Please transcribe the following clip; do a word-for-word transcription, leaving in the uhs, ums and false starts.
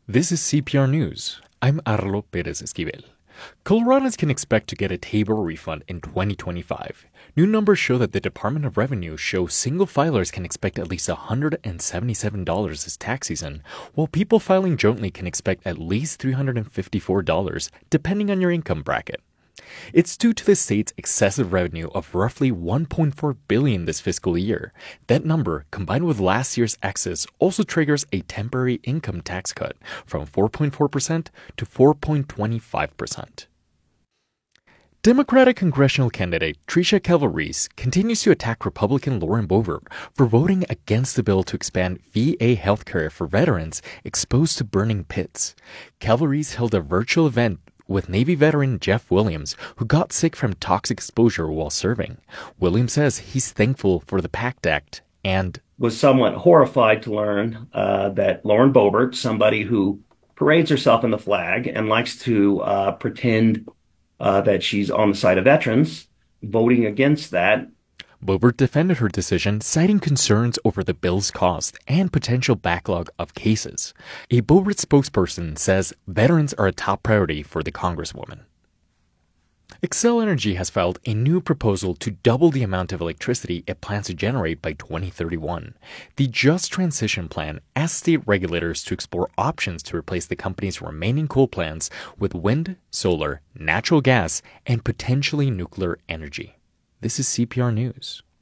This is C P R News. I'm Arlo Perez Esquivel. Coloradans can expect to get a table refund in twenty twenty-five. New numbers show that the Department of Revenue show single filers can expect at least one hundred seventy-seven dollars this tax season, while people filing jointly can expect at least three hundred fifty-four dollars, depending on your income bracket. It's due to the state's excessive revenue of roughly one point four billion dollars this fiscal year. That number, combined with last year's excess, also triggers a temporary income tax cut from four point four percent to four point two five percent. Democratic congressional candidate Tricia Calvarese continues to attack Republican Lauren Boebert for voting against the bill to expand V A healthcare for veterans exposed to burning pits. Calvarese held a virtual event with Navy veteran Jeff Williams, who got sick from toxic exposure while serving. Williams says he's thankful for the PACT Act and was somewhat horrified to learn uh, that Lauren Boebert, somebody who parades herself in the flag and likes to uh, pretend uh, that she's on the side of veterans, voting against that. Boebert defended her decision, citing concerns over the bill's cost and potential backlog of cases. A Boebert spokesperson says veterans are a top priority for the Congresswoman. Xcel Energy has filed a new proposal to double the amount of electricity it plans to generate by twenty thirty-one. The Just Transition Plan asks state regulators to explore options to replace the company's remaining coal plants with wind, solar, natural gas, and potentially nuclear energy. This is C P R News.